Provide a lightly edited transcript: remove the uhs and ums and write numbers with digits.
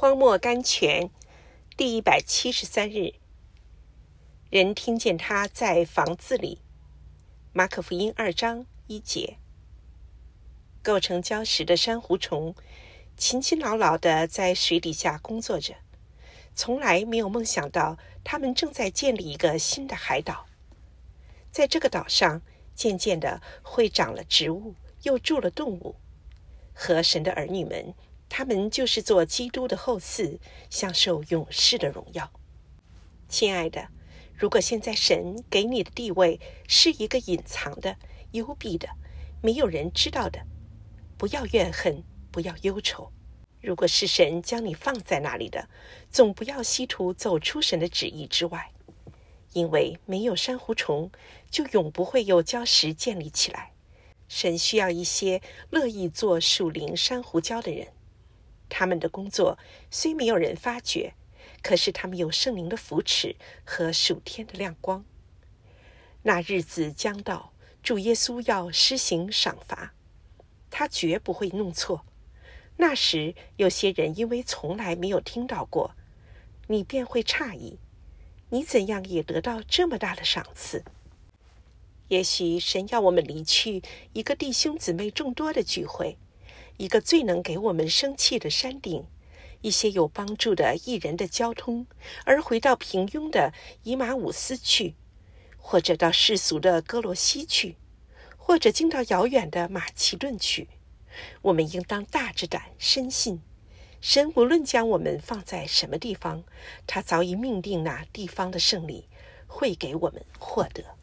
荒漠甘泉第173日，人听见他在房子里。马可福音2章1节。构成礁石的珊瑚虫勤勤劳劳地在水底下工作着，从来没有梦想到他们正在建立一个新的海岛。在这个岛上，渐渐地会长了植物，又住了动物。和神的儿女们，他们就是做基督的后嗣，享受永世的荣耀。亲爱的，如果现在神给你的地位是一个隐藏的、幽闭的、没有人知道的，不要怨恨，不要忧愁。如果是神将你放在那里的，总不要企图走出神的旨意之外，因为没有珊瑚虫，就永不会有礁石建立起来。神需要一些乐意做属灵珊瑚礁的人，他们的工作虽没有人发觉，可是他们有圣灵的扶持和属天的亮光。那日子将到，主耶稣要施行赏罚，他绝不会弄错。那时有些人因为从来没有听到过，你便会诧异，你怎样也得到这么大的赏赐？也许神要我们离去一个弟兄姊妹众多的聚会，一个最能给我们生气的山顶，一些有帮助的艺人的交通，而回到平庸的以马忤斯去，或者到世俗的哥罗西去，或者进到遥远的马其顿去。我们应当大着胆，深信神无论将我们放在什么地方，他早已命定那地方的胜利会给我们获得。